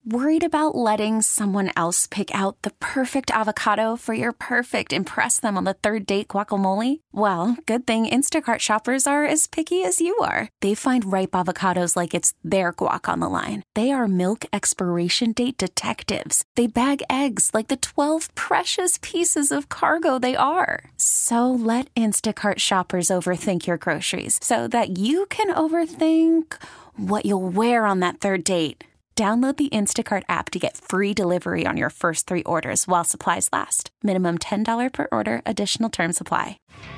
Worried about letting someone else pick out the perfect avocado for your perfect impress them on the third date guacamole? Well, good thing Instacart shoppers are as picky as you are. They find ripe avocados like it's their guac on the line. They are milk expiration date detectives. They bag eggs like the 12 precious pieces of cargo they are. So let Instacart shoppers overthink your groceries so that you can overthink what you'll wear on that third date. Download the Instacart app to get free delivery on your first 3 orders while supplies last. Minimum $10 per order. Additional terms apply.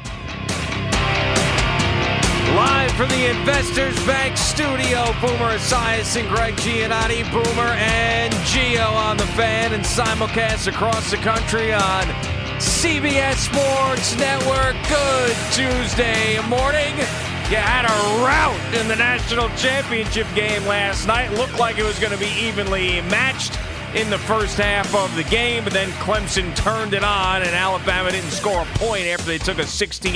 Live from the Investors Bank studio, Boomer Esiason and Greg Giannotti. Boomer and Gio on the Fan and simulcast across the country on CBS Sports Network. Good Tuesday morning. You had a rout in the national championship game last night. Looked like it was going to be evenly matched in the first half of the game, but then Clemson turned it on, and Alabama didn't score a point after they took a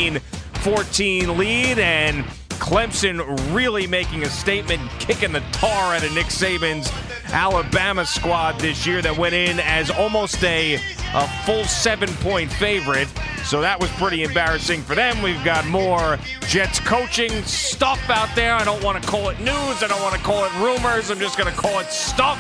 16-14 lead, and Clemson really making a statement, kicking the tar out of Nick Saban's Alabama squad this year that went in as almost a full 7-point favorite. So that was pretty embarrassing for them. We've got more Jets coaching stuff out there. I don't want to call it news. I don't want to call it rumors. I'm just going to call it stuff.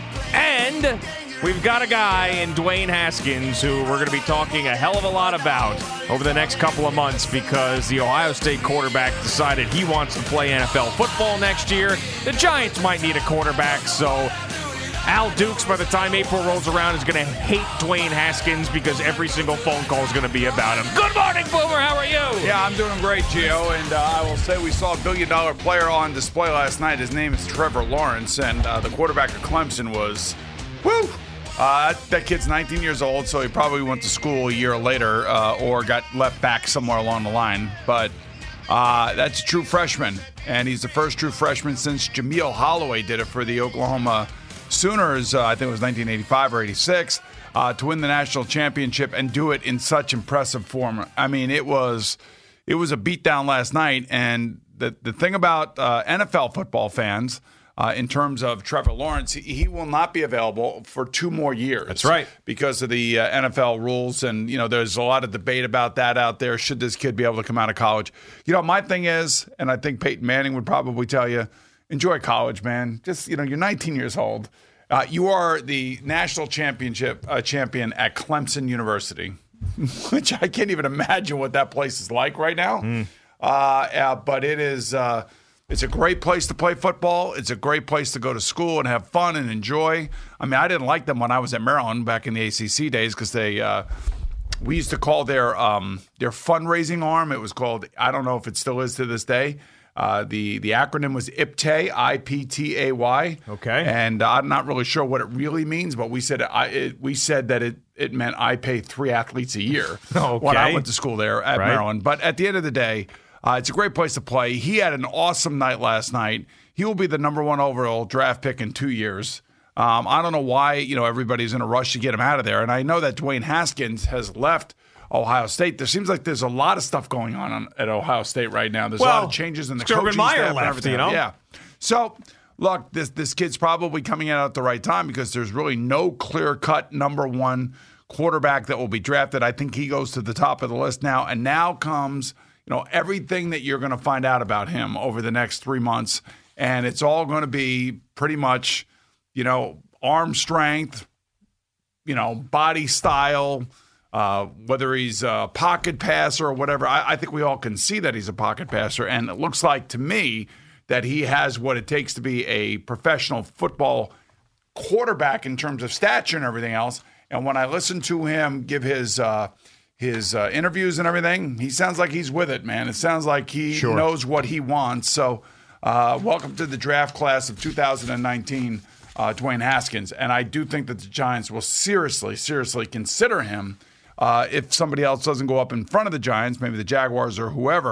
And we've got a guy in Dwayne Haskins who we're going to be talking a hell of a lot about over the next couple of months because the Ohio State quarterback decided he wants to play NFL football next year. The Giants might need a quarterback, so Al Dukes, by the time April rolls around, is going to hate Dwayne Haskins because every single phone call is going to be about him. Good morning, Boomer. How are you? Yeah, I'm doing great, Gio. And I will say we saw a billion-dollar player on display last night. His name is Trevor Lawrence, and the quarterback of Clemson was, woo! That kid's 19 years old, so he probably went to school a year later or got left back somewhere along the line. But that's a true freshman, and he's the first true freshman since Jameel Holloway did it for the Oklahoma Sooners, I think it was 1985 or 86, to win the national championship and do it in such impressive form. I mean, it was a beatdown last night. And the thing about NFL football fans, in terms of Trevor Lawrence, he will not be available for 2 more years. That's right. Because of the NFL rules. And, there's a lot of debate about that out there. Should this kid be able to come out of college? My thing is, and I think Peyton Manning would probably tell you, enjoy college, man. Just, you're 19 years old. You are the national championship champion at Clemson University, which I can't even imagine what that place is like right now. But it is it's a great place to play football. It's a great place to go to school and have fun and enjoy. I mean, I didn't like them when I was at Maryland back in the ACC days because we used to call their fundraising arm. It was called, I don't know if it still is to this day, the acronym was IPTAY, IPTAY. Okay. And I'm not really sure what it really means, but we said that it meant I pay 3 athletes a year when I went to school there at Maryland. But at the end of the day, it's a great place to play. He had an awesome night last night. He will be the number 1 overall draft pick in 2 years. I don't know why everybody's in a rush to get him out of there. And I know that Dwayne Haskins has left Ohio State. There seems like there's a lot of stuff going on at Ohio State right now. There's a lot of changes in the coaching staff and everything. Yeah. So, look, this kid's probably coming out at the right time because there's really no clear-cut number 1 quarterback that will be drafted. I think he goes to the top of the list now. And now comes, everything that you're going to find out about him over the next 3 months. And it's all going to be pretty much, arm strength, body style, whether he's a pocket passer or whatever. I think we all can see that he's a pocket passer. And it looks like to me that he has what it takes to be a professional football quarterback in terms of stature and everything else. And when I listen to him give his interviews and everything, he sounds like he's with it, man. It sounds like he knows what he wants. So welcome to the draft class of 2019, Dwayne Haskins. And I do think that the Giants will seriously consider him if somebody else doesn't go up in front of the Giants, maybe the Jaguars or whoever.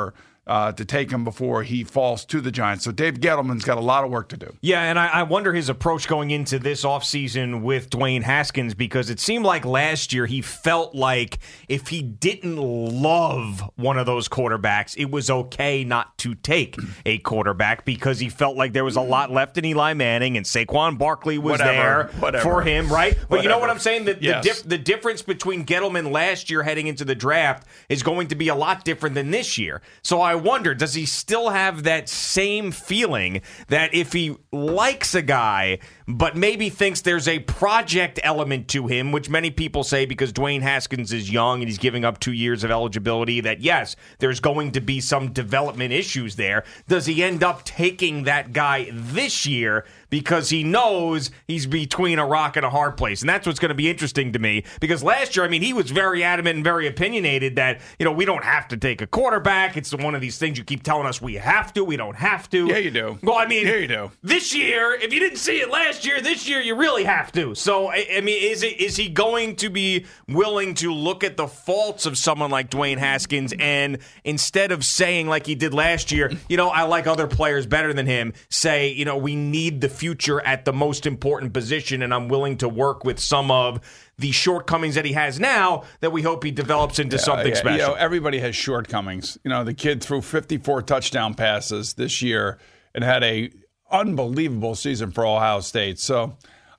to take him before he falls to the Giants. So Dave Gettleman's got a lot of work to do. Yeah, and I wonder his approach going into this offseason with Dwayne Haskins, because it seemed like last year he felt like if he didn't love one of those quarterbacks, it was okay not to take a quarterback because he felt like there was a lot left in Eli Manning and Saquon Barkley was there for him, right? But you know what I'm saying? The difference between Gettleman last year heading into the draft is going to be a lot different than this year. So I wonder, does he still have that same feeling that if he likes a guy but maybe thinks there's a project element to him, which many people say because Dwayne Haskins is young and he's giving up 2 years of eligibility, that yes, there's going to be some development issues there. Does he end up taking that guy this year because he knows he's between a rock and a hard place? And that's what's going to be interesting to me, because last year, I mean, he was very adamant and very opinionated that, we don't have to take a quarterback. It's one of these things you keep telling us we have to, we don't have to. Yeah, you do. Well, I mean, yeah, you do. This year, if you didn't see it last year, this year you really have to. So, I mean, is he going to be willing to look at the faults of someone like Dwayne Haskins and instead of saying like he did last year, I like other players better than him, say, we need the future at the most important position, and I'm willing to work with some of the shortcomings that he has now that we hope he develops into something special. Everybody has shortcomings. The kid threw 54 touchdown passes this year and had a unbelievable season for Ohio State. So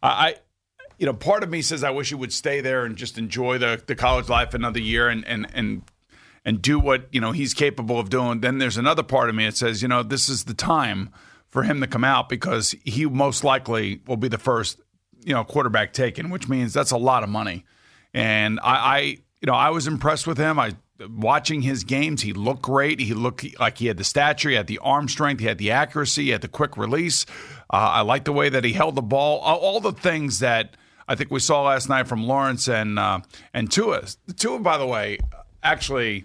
part of me says I wish he would stay there and just enjoy the college life another year and do what, he's capable of doing. Then there's another part of me that says, this is the time for him to come out because he most likely will be the first quarterback taken, which means that's a lot of money. And I was impressed with him. Watching his games, he looked great. He looked like he had the stature, he had the arm strength, he had the accuracy, he had the quick release. I liked the way that he held the ball. All the things that I think we saw last night from Lawrence and Tua. Tua, by the way, actually,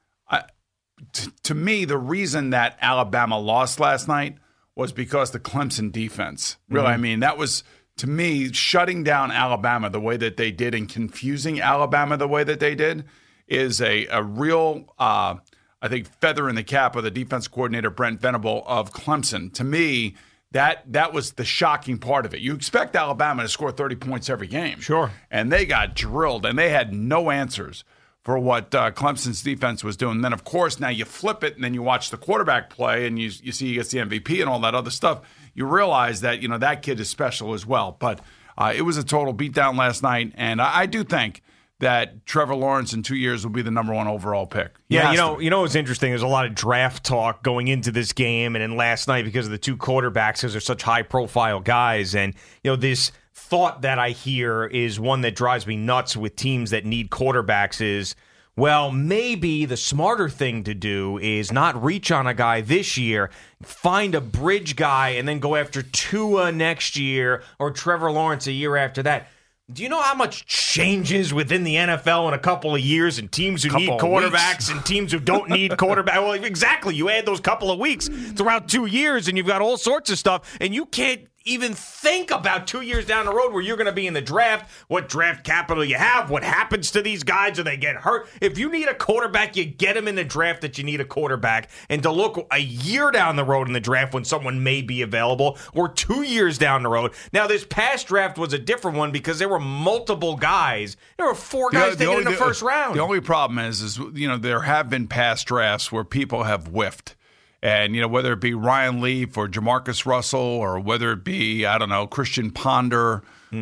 to me, the reason that Alabama lost last night was because the Clemson defense. Really, I mean, that was, to me, shutting down Alabama the way that they did and confusing Alabama the way that they did is a real, I think, feather in the cap of the defense coordinator, Brent Venable of Clemson. To me, that was the shocking part of it. You expect Alabama to score 30 points every game. Sure. And they got drilled, and they had no answers for what Clemson's defense was doing. And then, of course, now you flip it, and then you watch the quarterback play, and you see he gets the MVP and all that other stuff. You realize that, that kid is special as well. But it was a total beatdown last night, and I do think that Trevor Lawrence in 2 years will be the number one overall pick. Yeah, what's interesting, there's a lot of draft talk going into this game and then last night because of the two quarterbacks, because they're such high-profile guys. And, this thought that I hear is one that drives me nuts with teams that need quarterbacks is, well, maybe the smarter thing to do is not reach on a guy this year, find a bridge guy, and then go after Tua next year or Trevor Lawrence a year after that. Do you know how much changes within the NFL in a couple of years, and teams who need quarterbacks and teams who don't need quarterbacks? Well, exactly. You add those couple of weeks throughout 2 years, and you've got all sorts of stuff, and you can't even think about 2 years down the road where you're going to be in the draft, what draft capital you have, what happens to these guys, do they get hurt? If you need a quarterback, you get him in the draft that you need a quarterback. And to look a year down the road in the draft when someone may be available, or 2 years down the road. Now, this past draft was a different one because there were multiple guys. There were four guys taken in the first round. The only problem is there have been past drafts where people have whiffed. And, whether it be Ryan Leaf or Jamarcus Russell or whether it be, I don't know, Christian Ponder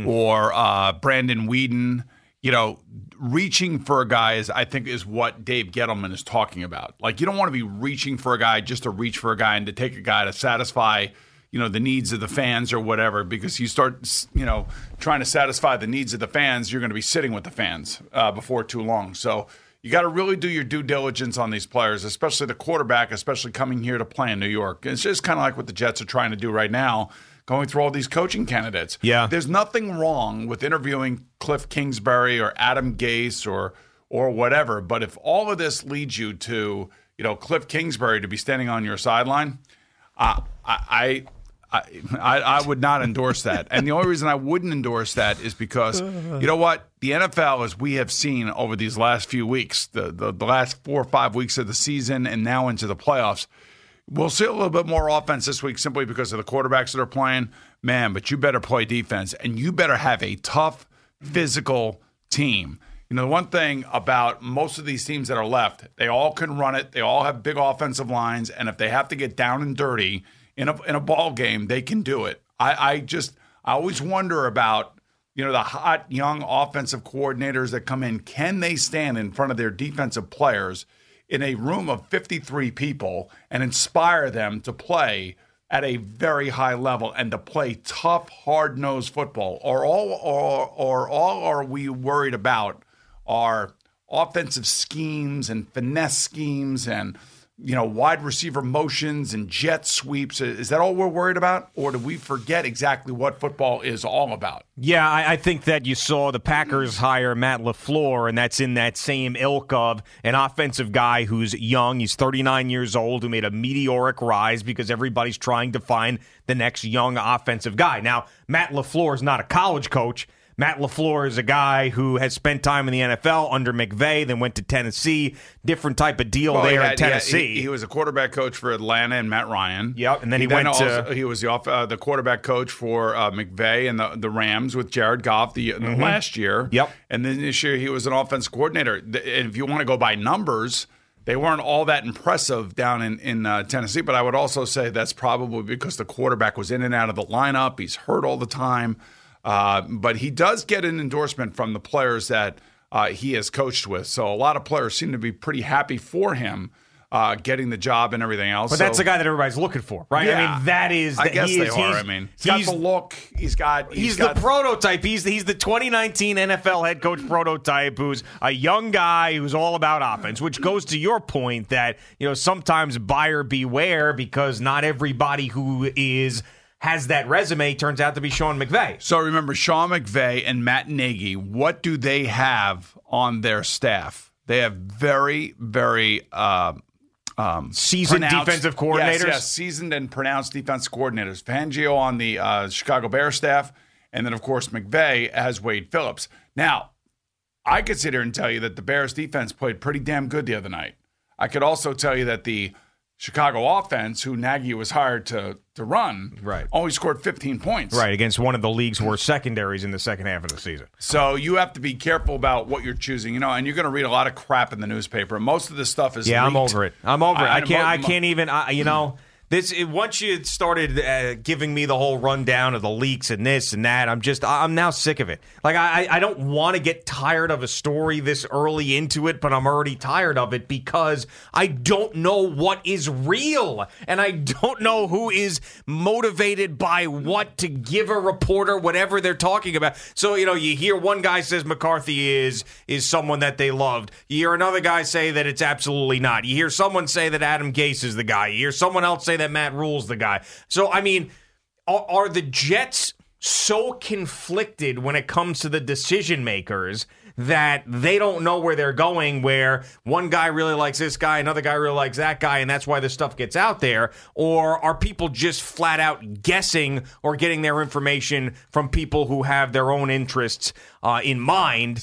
or Brandon Whedon, reaching for a guy I think is what Dave Gettleman is talking about. Like, you don't want to be reaching for a guy just to reach for a guy and to take a guy to satisfy, the needs of the fans or whatever, because you start, trying to satisfy the needs of the fans, you're going to be sitting with the fans before too long. So you got to really do your due diligence on these players, especially the quarterback, especially coming here to play in New York. It's just kind of like what the Jets are trying to do right now, going through all these coaching candidates. Yeah. There's nothing wrong with interviewing Cliff Kingsbury or Adam Gase or whatever, but if all of this leads you to, Cliff Kingsbury to be standing on your sideline, I I would not endorse that. And the only reason I wouldn't endorse that is because, you know what? The NFL, as we have seen over these last few weeks, the last 4 or 5 weeks of the season and now into the playoffs, we'll see a little bit more offense this week simply because of the quarterbacks that are playing. Man, but you better play defense, and you better have a tough, physical team. You know, the one thing about most of these teams that are left, they all can run it. They all have big offensive lines, and if they have to get down and dirty in a ball game, they can do it. I always wonder about, you know, the hot young offensive coordinators that come in. Can they stand in front of their defensive players in a room of 53 people and inspire them to play at a very high level and to play tough, hard-nosed football? Or all are we worried about are offensive schemes and finesse schemes and, you know, wide receiver motions and jet sweeps? Is that all we're worried about? Or do we forget exactly what football is all about? Yeah, I think that you saw the Packers hire Matt LaFleur, and that's in that same ilk of an offensive guy who's young. He's 39 years old, who made a meteoric rise because everybody's trying to find the next young offensive guy. Now, Matt LaFleur is not a college coach. Matt LaFleur is a guy who has spent time in the NFL under McVay, then went to Tennessee. Different type of deal there in Tennessee. He was a quarterback coach for Atlanta and Matt Ryan. Yep, and then he was the quarterback coach for McVay and the Rams with Jared Goff the last year. Yep. And then this year he was an offense coordinator. And if you want to go by numbers, they weren't all that impressive down in Tennessee. But I would also say that's probably because the quarterback was in and out of the lineup. He's hurt all the time. But he does get an endorsement from the players that he has coached with. So a lot of players seem to be pretty happy for him getting the job and everything else. But that's the guy that everybody's looking for, right? Yeah, I mean, that is. I guess they are. I mean, he's got the look. He's the prototype. He's the 2019 NFL head coach prototype, who's a young guy who's all about offense. Which goes to your point that, you know, sometimes buyer beware, because not everybody who has that resume turns out to be Sean McVay. So remember, Sean McVay and Matt Nagy, what do they have on their staff? They have very, very seasoned defensive coordinators. Yes, seasoned and pronounced defense coordinators. Fangio on the Chicago Bears staff, and then, of course, McVay has Wade Phillips. Now, I could sit here and tell you that the Bears defense played pretty damn good the other night. I could also tell you that the Chicago offense, who Nagy was hired to run, only scored 15 points. Right, against one of the league's worst secondaries in the second half of the season. So you have to be careful about what you're choosing, you know, and you're going to read a lot of crap in the newspaper. Most of this stuff is leaked. I'm over it. I can't even, you know. Once you started giving me the whole rundown of the leaks and this and that, I'm now sick of it. Like, I don't want to get tired of a story this early into it, but I'm already tired of it because I don't know what is real, and I don't know who is motivated by what to give a reporter whatever they're talking about. So, you know, you hear one guy says McCarthy is someone that they loved. You hear another guy say that it's absolutely not. You hear someone say that Adam Gase is the guy. You hear someone else say that Matt Rule's the guy. So, I mean, are the Jets so conflicted when it comes to the decision makers that they don't know where they're going, where one guy really likes this guy, another guy really likes that guy, and that's why this stuff gets out there? Or are people just flat out guessing or getting their information from people who have their own interests in mind?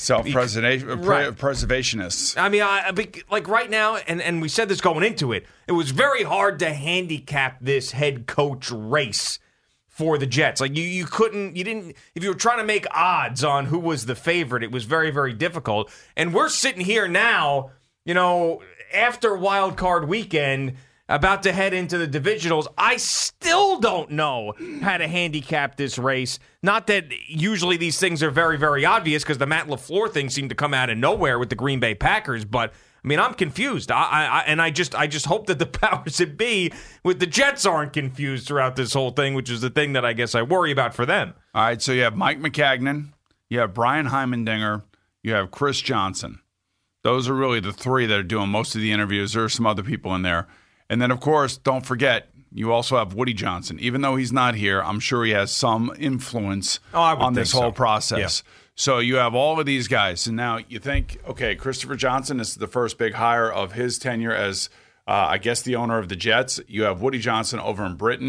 Preservationists. I mean, like right now, and we said this going into it, it was very hard to handicap this head coach race for the Jets. Like, you didn't, if you were trying to make odds on who was the favorite, it was very, very difficult. And we're sitting here now, you know, after Wild Card Weekend, about to head into the divisionals. I still don't know how to handicap this race. Not that usually these things are very, very obvious, because the Matt LaFleur thing seemed to come out of nowhere with the Green Bay Packers, but I mean, I'm confused. I just hope that the powers that be with the Jets aren't confused throughout this whole thing, which is the thing that I guess I worry about for them. All right, so you have Mike Maccagnan, you have Brian Heimendinger, you have Chris Johnson. Those are really the three that are doing most of the interviews. There are some other people in there. And then, of course, don't forget, you also have Woody Johnson. Even though he's not here, I'm sure he has some influence on this whole process. Yeah. So you have all of these guys. And now you think, okay, Christopher Johnson is the first big hire of his tenure as, I guess, the owner of the Jets. You have Woody Johnson over in Britain.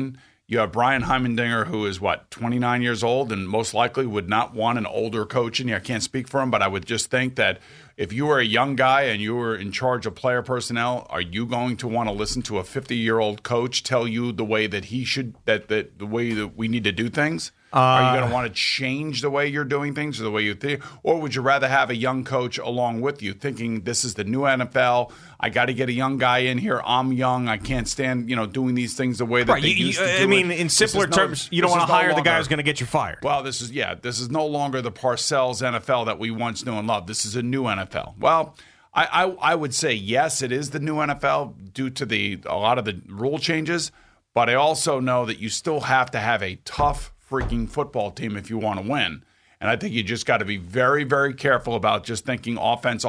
You have Brian Heimendinger, who is, 29 years old, and most likely would not want an older coach in you. I can't speak for him, but I would just think that if you were a young guy and you were in charge of player personnel, are you going to want to listen to a 50-year-old coach tell you the way that he should, the way that we need to do things? Are you going to want to change the way you're doing things or the way you think? Or would you rather have a young coach along with you thinking this is the new NFL? I got to get a young guy in here. I'm young. I can't stand, doing these things the way that they used to do it. I mean, in simpler terms, you don't want to hire the guy who's going to get you fired. Well, this is no longer the Parcells NFL that we once knew and loved. This is a new NFL. Well, I would say, yes, it is the new NFL due to a lot of the rule changes, but I also know that you still have to have a tough freaking football team if you want to win. And I think you just got to be very, very careful about just thinking offense.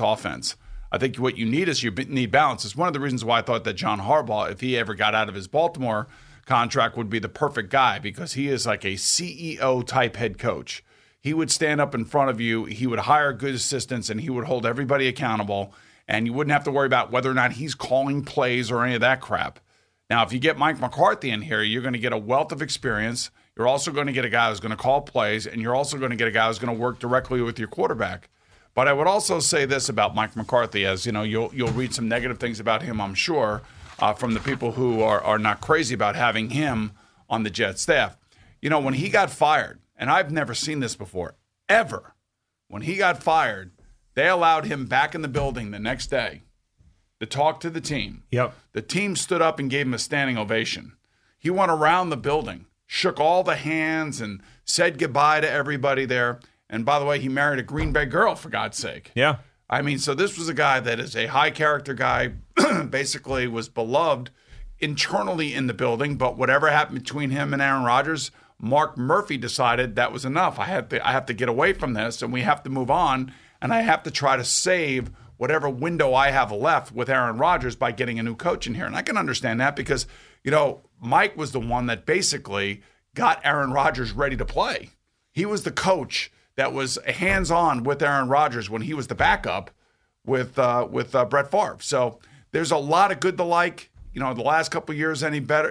I think what you need is you need balance. It's one of the reasons why I thought that John Harbaugh, if he ever got out of his Baltimore contract, would be the perfect guy because he is like a CEO-type head coach. He would stand up in front of you, he would hire good assistants, and he would hold everybody accountable, and you wouldn't have to worry about whether or not he's calling plays or any of that crap. Now, if you get Mike McCarthy in here, you're going to get a wealth of experience. You're also going to get a guy who's going to call plays, and you're also going to get a guy who's going to work directly with your quarterback. But I would also say this about Mike McCarthy, as you'll read some negative things about him, I'm sure, from the people who are not crazy about having him on the Jet staff. When he got fired, and I've never seen this before, ever, when he got fired, they allowed him back in the building the next day to talk to the team. Yep. The team stood up and gave him a standing ovation. He went around the building, shook all the hands, and said goodbye to everybody there. And by the way, he married a Green Bay girl, for God's sake. Yeah. I mean, so this was a guy that is a high-character guy, basically was beloved internally in the building, but whatever happened between him and Aaron Rodgers, Mark Murphy decided that was enough. I have to get away from this, and we have to move on, and I have to try to save whatever window I have left with Aaron Rodgers by getting a new coach in here. And I can understand that because, Mike was the one that basically got Aaron Rodgers ready to play. He was the coach that was hands-on with Aaron Rodgers when he was the backup with Brett Favre. So there's a lot of good to like. The last couple of years any better.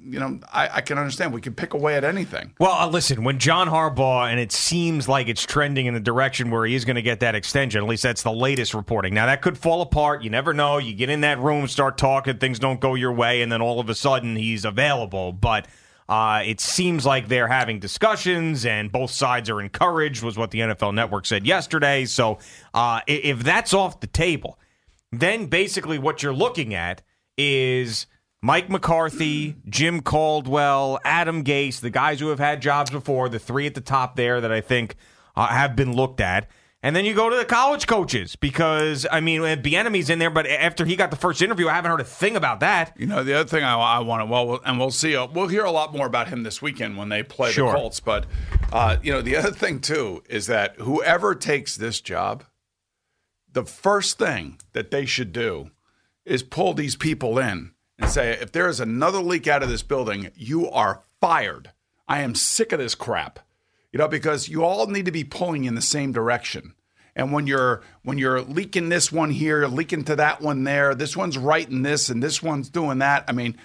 I can understand. We can pick away at anything. Well, listen, when John Harbaugh, and it seems like it's trending in the direction where he is going to get that extension, at least that's the latest reporting. Now, that could fall apart. You never know. You get in that room, start talking, things don't go your way, and then all of a sudden he's available. But it seems like they're having discussions, and both sides are encouraged, was what the NFL Network said yesterday. So if that's off the table, then basically what you're looking at is Mike McCarthy, Jim Caldwell, Adam Gase, the guys who have had jobs before, the three at the top there that I think have been looked at. And then you go to the college coaches because, Bieniemy's in there, but after he got the first interview, I haven't heard a thing about that. The other thing I want to, and we'll see, we'll hear a lot more about him this weekend when they play the Colts. But, the other thing, too, is that whoever takes this job, the first thing that they should do is pull these people in and say, if there is another leak out of this building, you are fired. I am sick of this crap. Because you all need to be pulling in the same direction. And when you're leaking this one here, you're leaking to that one there, this one's writing this and this one's doing that. I mean,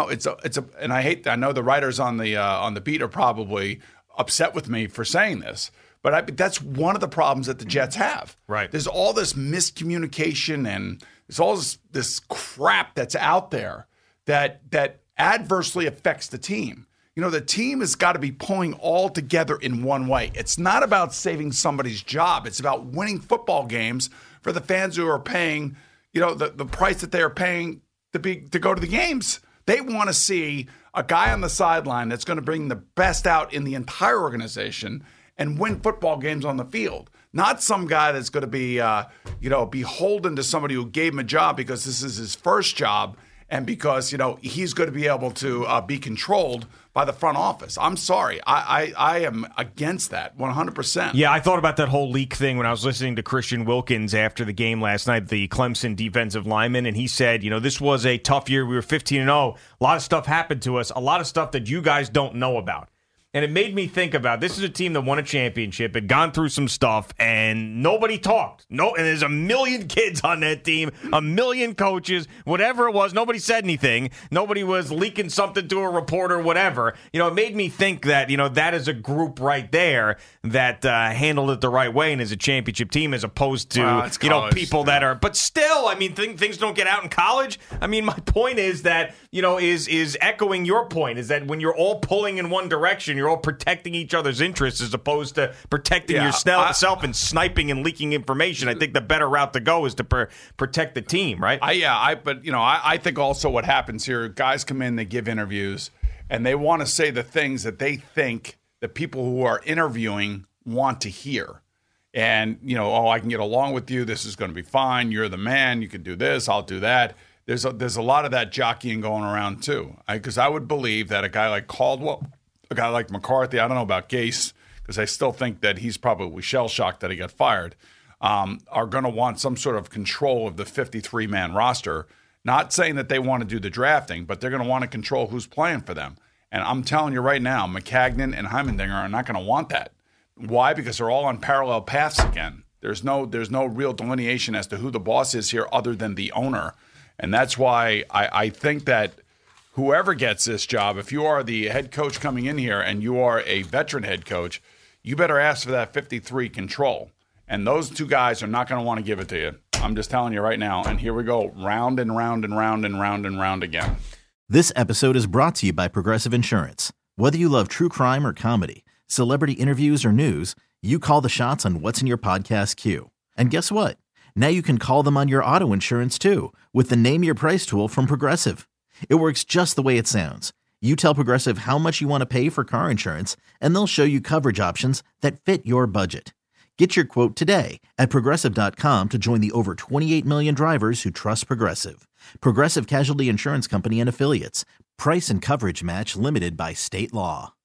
and I know the writers on the beat are probably upset with me for saying this, but that's one of the problems that the Jets have. Right. There's all this miscommunication and there's all this crap that's out there that adversely affects the team. The team has got to be pulling all together in one way. It's not about saving somebody's job. It's about winning football games for the fans who are paying, the price that they are paying to go to the games. They want to see a guy on the sideline that's going to bring the best out in the entire organization and win football games on the field. Not some guy that's going to be, beholden to somebody who gave him a job because this is his first job and because, he's going to be able to be controlled by the front office. I'm sorry. I am against that 100%. Yeah, I thought about that whole leak thing when I was listening to Christian Wilkins after the game last night, the Clemson defensive lineman, and he said, this was a tough year. We were 15-0. A lot of stuff happened to us, a lot of stuff that you guys don't know about. And it made me think about, this is a team that won a championship, had gone through some stuff, and nobody talked. And there's a million kids on that team, a million coaches, whatever it was. Nobody said anything. Nobody was leaking something to a reporter, whatever. It made me think that, that is a group right there that handled it the right way and is a championship team as opposed to, people that are. But still, things don't get out in college. My point is that, is echoing your point, is that when you're all pulling in one direction, you're all protecting each other's interests as opposed to protecting yourself and sniping and leaking information. I think the better route to go is to protect the team, right? I think also what happens here, guys come in, they give interviews, and they want to say the things that they think the people who are interviewing want to hear. And, I can get along with you. This is going to be fine. You're the man. You can do this. I'll do that. There's a lot of that jockeying going around, too. Because I would believe that a guy like Caldwell, a guy like McCarthy, I don't know about Gase, because I still think that he's probably shell-shocked that he got fired, are going to want some sort of control of the 53-man roster. Not saying that they want to do the drafting, but they're going to want to control who's playing for them. And I'm telling you right now, Maccagnan and Heimerdinger are not going to want that. Why? Because they're all on parallel paths again. There's no real delineation as to who the boss is here other than the owner. And that's why I think that whoever gets this job, if you are the head coach coming in here and you are a veteran head coach, you better ask for that 53 control. And those two guys are not going to want to give it to you. I'm just telling you right now. And here we go, round and round and round and round and round again. This episode is brought to you by Progressive Insurance. Whether you love true crime or comedy, celebrity interviews or news, you call the shots on what's in your podcast queue. And guess what? Now you can call them on your auto insurance too with the Name Your Price tool from Progressive. It works just the way it sounds. You tell Progressive how much you want to pay for car insurance, and they'll show you coverage options that fit your budget. Get your quote today at Progressive.com to join the over 28 million drivers who trust Progressive. Progressive Casualty Insurance Company and Affiliates. Price and coverage match limited by state law.